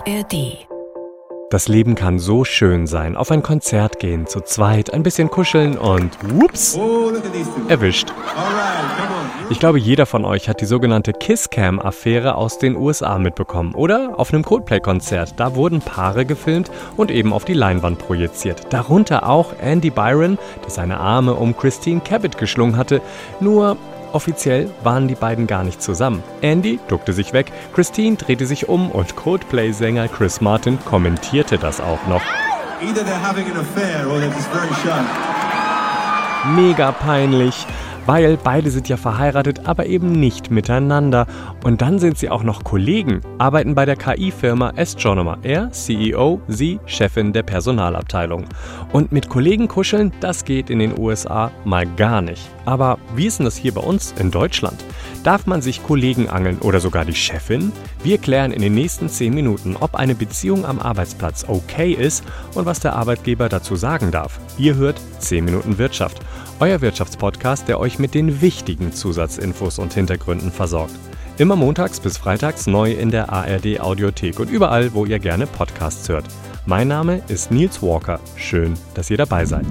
ARD. Das Leben kann so schön sein. Auf ein Konzert gehen, zu zweit, ein bisschen kuscheln und whoops, erwischt. Ich glaube, jeder von euch hat die sogenannte Kisscam-Affäre aus den USA mitbekommen, oder? Auf einem Coldplay-Konzert, da wurden Paare gefilmt und eben auf die Leinwand projiziert. Darunter auch Andy Byron, der seine Arme um Christine Cabot geschlungen hatte. Nur offiziell waren die beiden gar nicht zusammen. Andy duckte sich weg, Christine drehte sich um und Coldplay-Sänger Chris Martin kommentierte das auch noch. Either they're having an affair or they're just very shy. Mega peinlich, weil beide sind ja verheiratet, aber eben nicht miteinander. Und dann sind sie auch noch Kollegen, arbeiten bei der KI-Firma Astronomer. Er CEO, sie Chefin der Personalabteilung. Und mit Kollegen kuscheln, das geht in den USA mal gar nicht. Aber wie ist denn das hier bei uns in Deutschland? Darf man sich Kollegen angeln oder sogar die Chefin? Wir klären in den nächsten 10 Minuten, ob eine Beziehung am Arbeitsplatz okay ist und was der Arbeitgeber dazu sagen darf. Ihr hört 10 Minuten Wirtschaft, euer Wirtschaftspodcast, der euch mit den wichtigen Zusatzinfos und Hintergründen versorgt. Immer montags bis freitags neu in der ARD Audiothek und überall, wo ihr gerne Podcasts hört. Mein Name ist Nils Walker. Schön, dass ihr dabei seid.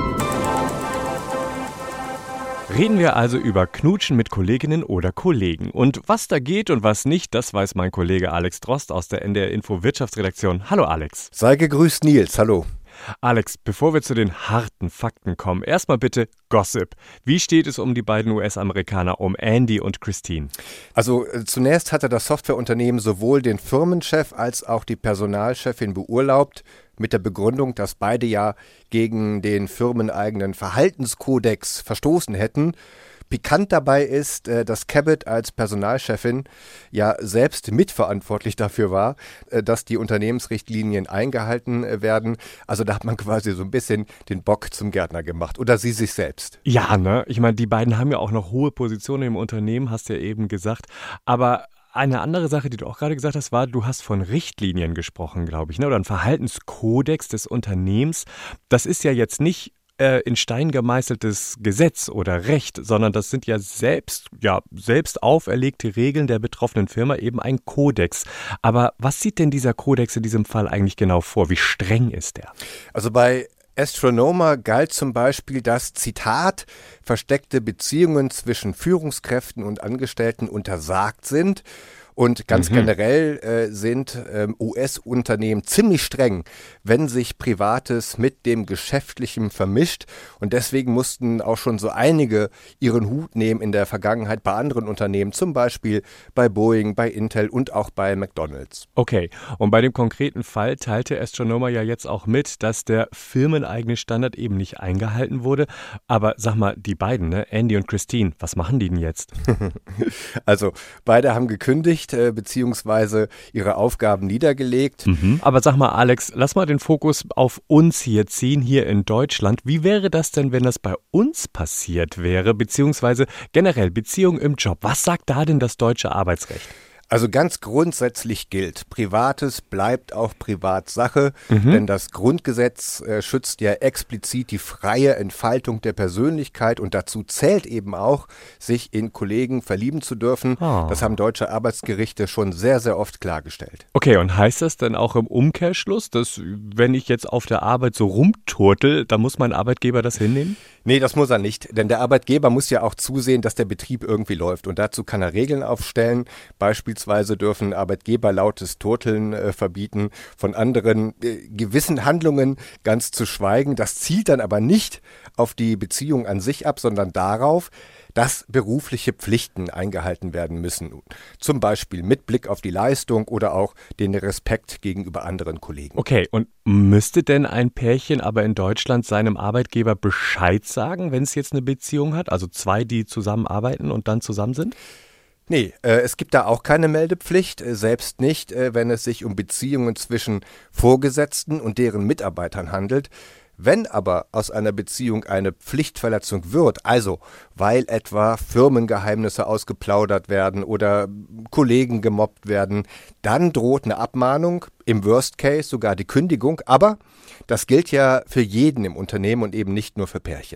Reden wir also über Knutschen mit Kolleginnen oder Kollegen. Und was da geht und was nicht, das weiß mein Kollege Alex Drost aus der NDR Info Wirtschaftsredaktion. Hallo Alex. Sei gegrüßt, Nils. Hallo. Alex, bevor wir zu den harten Fakten kommen, erstmal bitte Gossip. Wie steht es um die beiden US-Amerikaner, um Andy und Christine? Also zunächst hatte das Softwareunternehmen sowohl den Firmenchef als auch die Personalchefin beurlaubt, mit der Begründung, dass beide ja gegen den firmeneigenen Verhaltenskodex verstoßen hätten. Pikant dabei ist, dass Cabot als Personalchefin ja selbst mitverantwortlich dafür war, dass die Unternehmensrichtlinien eingehalten werden. Also da hat man quasi so ein bisschen den Bock zum Gärtner gemacht. Oder sie sich selbst. Ja, ne? Ich meine, die beiden haben ja auch noch hohe Positionen im Unternehmen, hast du ja eben gesagt. Aber eine andere Sache, die du auch gerade gesagt hast, war, du hast von Richtlinien gesprochen, glaube ich, ne? Oder ein Verhaltenskodex des Unternehmens. Das ist ja jetzt nicht in Stein gemeißeltes Gesetz oder Recht, sondern das sind ja selbst auferlegte Regeln der betroffenen Firma, eben ein Kodex. Aber was sieht denn dieser Kodex in diesem Fall eigentlich genau vor? Wie streng ist der? Also bei Astronomer galt zum Beispiel, dass, Zitat, versteckte Beziehungen zwischen Führungskräften und Angestellten untersagt sind. Und ganz generell sind US-Unternehmen ziemlich streng, wenn sich Privates mit dem Geschäftlichen vermischt. Und deswegen mussten auch schon so einige ihren Hut nehmen in der Vergangenheit bei anderen Unternehmen, zum Beispiel bei Boeing, bei Intel und auch bei McDonald's. Okay, und bei dem konkreten Fall teilte Astronomer ja jetzt auch mit, dass der firmeneigene Standard eben nicht eingehalten wurde. Aber sag mal, die beiden, ne, Andy und Christine, was machen die denn jetzt? Also beide haben gekündigt, beziehungsweise ihre Aufgaben niedergelegt. Aber sag mal, Alex, lass mal den Fokus auf uns hier ziehen, hier in Deutschland. Wie wäre das denn, wenn das bei uns passiert wäre, beziehungsweise generell Beziehungen im Job? Was sagt da denn das deutsche Arbeitsrecht? Also ganz grundsätzlich gilt, Privates bleibt auch Privatsache, denn das Grundgesetz schützt ja explizit die freie Entfaltung der Persönlichkeit und dazu zählt eben auch, sich in Kollegen verlieben zu dürfen. Das haben deutsche Arbeitsgerichte schon sehr, sehr oft klargestellt. Okay, und heißt das dann auch im Umkehrschluss, dass wenn ich jetzt auf der Arbeit so rumturtel, dann muss mein Arbeitgeber das hinnehmen? Nee, das muss er nicht, denn der Arbeitgeber muss ja auch zusehen, dass der Betrieb irgendwie läuft und dazu kann er Regeln aufstellen. Beispielsweise dürfen Arbeitgeber lautes Turteln verbieten, von anderen gewissen Handlungen ganz zu schweigen. Das zielt dann aber nicht auf die Beziehung an sich ab, sondern darauf, dass berufliche Pflichten eingehalten werden müssen. Zum Beispiel mit Blick auf die Leistung oder auch den Respekt gegenüber anderen Kollegen. Okay, und müsste denn ein Pärchen aber in Deutschland seinem Arbeitgeber Bescheid sagen, wenn es jetzt eine Beziehung hat? Also zwei, die zusammenarbeiten und dann zusammen sind? Nee, es gibt da auch keine Meldepflicht, selbst nicht, wenn es sich um Beziehungen zwischen Vorgesetzten und deren Mitarbeitern handelt. Wenn aber aus einer Beziehung eine Pflichtverletzung wird, also weil etwa Firmengeheimnisse ausgeplaudert werden oder Kollegen gemobbt werden, dann droht eine Abmahnung, im Worst Case sogar die Kündigung, aber das gilt ja für jeden im Unternehmen und eben nicht nur für Pärchen.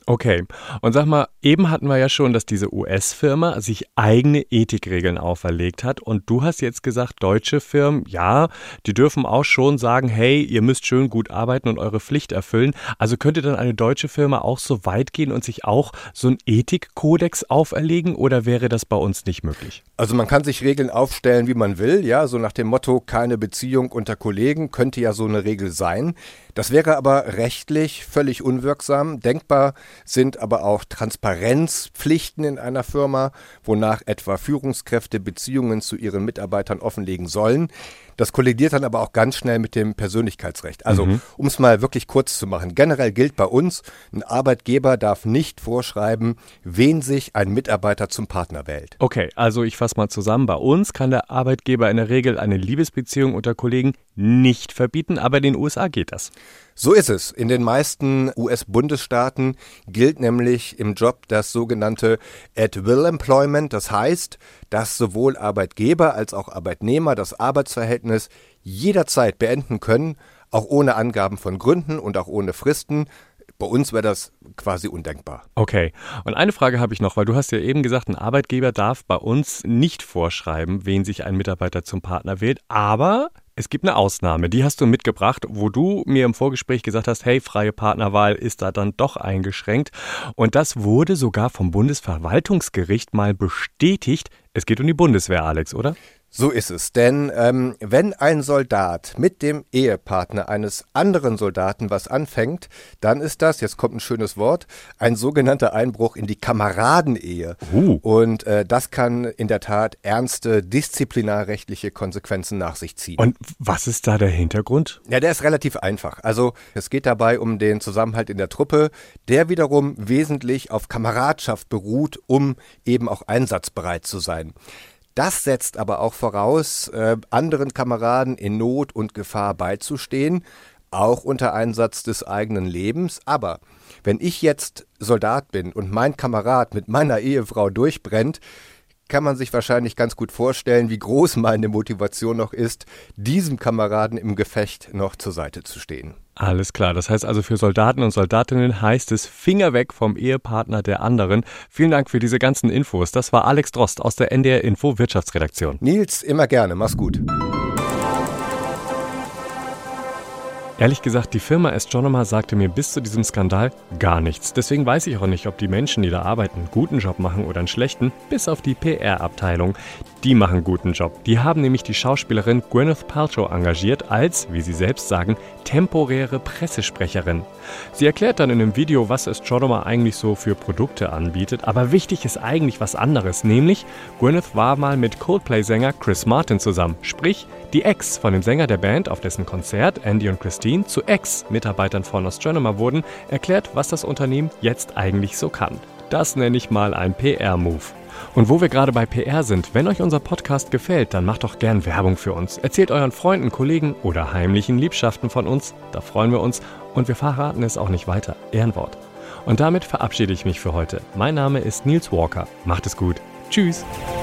Okay, und sag mal, eben hatten wir ja schon, dass diese US-Firma sich eigene Ethikregeln auferlegt hat und du hast jetzt gesagt, deutsche Firmen, ja, die dürfen auch schon sagen, hey, ihr müsst schön gut arbeiten und eure Pflicht erfüllen. Also könnte dann eine deutsche Firma auch so weit gehen und sich auch so einen Ethikkodex auferlegen oder wäre das bei uns nicht möglich? Also man kann sich Regeln aufstellen, wie man will, ja, so nach dem Motto, keine Beziehung unter Kollegen, könnte ja so eine Regel sein. Das wäre aber rechtlich völlig unwirksam. Denkbar sind aber auch Transparenzpflichten in einer Firma, wonach etwa Führungskräfte Beziehungen zu ihren Mitarbeitern offenlegen sollen. Das kollidiert dann aber auch ganz schnell mit dem Persönlichkeitsrecht. Also, um es mal wirklich kurz zu machen. Generell gilt bei uns, ein Arbeitgeber darf nicht vorschreiben, wen sich ein Mitarbeiter zum Partner wählt. Okay, also ich fasse mal zusammen. Bei uns kann der Arbeitgeber in der Regel eine Liebesbeziehung unter Kollegen nicht verbieten, aber in den USA geht das. So ist es. In den meisten US-Bundesstaaten gilt nämlich im Job das sogenannte At-Will-Employment. Das heißt, dass sowohl Arbeitgeber als auch Arbeitnehmer das Arbeitsverhältnis jederzeit beenden können, auch ohne Angaben von Gründen und auch ohne Fristen. Bei uns wäre das quasi undenkbar. Okay, und eine Frage habe ich noch, weil du hast ja eben gesagt, ein Arbeitgeber darf bei uns nicht vorschreiben, wen sich ein Mitarbeiter zum Partner wählt, aber es gibt eine Ausnahme, die hast du mitgebracht, wo du mir im Vorgespräch gesagt hast, hey, freie Partnerwahl ist da dann doch eingeschränkt. Und das wurde sogar vom Bundesverwaltungsgericht mal bestätigt. Es geht um die Bundeswehr, Alex, oder? So ist es, denn wenn ein Soldat mit dem Ehepartner eines anderen Soldaten was anfängt, dann ist das, jetzt kommt ein schönes Wort, ein sogenannter Einbruch in die Kameradenehe. Und das kann in der Tat ernste disziplinarrechtliche Konsequenzen nach sich ziehen. Und was ist da der Hintergrund? Ja, der ist relativ einfach. Also es geht dabei um den Zusammenhalt in der Truppe, der wiederum wesentlich auf Kameradschaft beruht, um eben auch einsatzbereit zu sein. Das setzt aber auch voraus, anderen Kameraden in Not und Gefahr beizustehen, auch unter Einsatz des eigenen Lebens. Aber wenn ich jetzt Soldat bin und mein Kamerad mit meiner Ehefrau durchbrennt, kann man sich wahrscheinlich ganz gut vorstellen, wie groß meine Motivation noch ist, diesem Kameraden im Gefecht noch zur Seite zu stehen. Alles klar, das heißt also für Soldaten und Soldatinnen heißt es Finger weg vom Ehepartner der anderen. Vielen Dank für diese ganzen Infos. Das war Alex Drost aus der NDR Info Wirtschaftsredaktion. Nils, immer gerne, mach's gut. Ehrlich gesagt, die Firma Astronomer sagte mir bis zu diesem Skandal gar nichts. Deswegen weiß ich auch nicht, ob die Menschen, die da arbeiten, einen guten Job machen oder einen schlechten, bis auf die PR-Abteilung. Die machen einen guten Job. Die haben nämlich die Schauspielerin Gwyneth Paltrow engagiert als, wie sie selbst sagen, temporäre Pressesprecherin. Sie erklärt dann in einem Video, was Astronomer eigentlich so für Produkte anbietet. Aber wichtig ist eigentlich was anderes, nämlich Gwyneth war mal mit Coldplay-Sänger Chris Martin zusammen. Sprich, die Ex von dem Sänger der Band, auf dessen Konzert Andy und Christine zu Ex-Mitarbeitern von Astronomer wurden, erklärt, was das Unternehmen jetzt eigentlich so kann. Das nenne ich mal ein PR-Move. Und wo wir gerade bei PR sind, wenn euch unser Podcast gefällt, dann macht doch gern Werbung für uns. Erzählt euren Freunden, Kollegen oder heimlichen Liebschaften von uns, da freuen wir uns und wir verraten es auch nicht weiter. Ehrenwort. Und damit verabschiede ich mich für heute. Mein Name ist Nils Walker. Macht es gut. Tschüss.